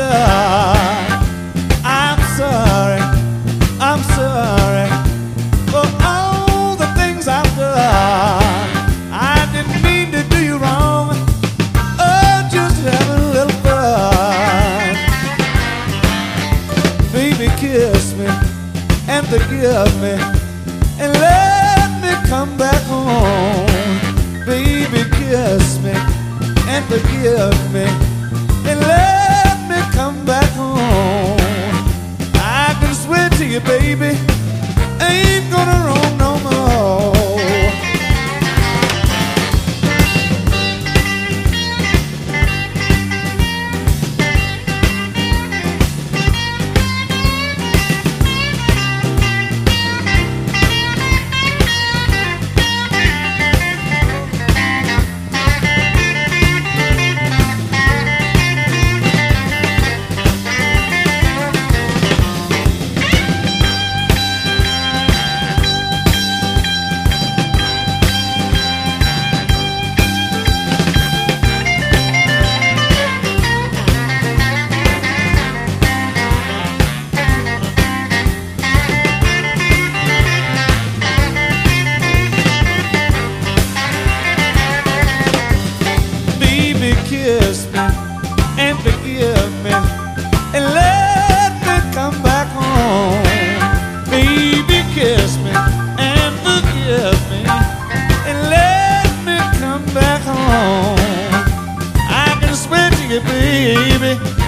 blood. I'm sorry for all the things I've done. I didn't mean to do you wrong. Oh, just having a little fun. Baby, kiss me and forgive me and let me come back home. Baby, kiss me and forgive me and let me come back home. I can swear to you, baby, I ain't gonna roam no more. Kiss me and forgive me and let me come back home. Baby, kiss me and forgive me and let me come back home. I can swear to you, baby,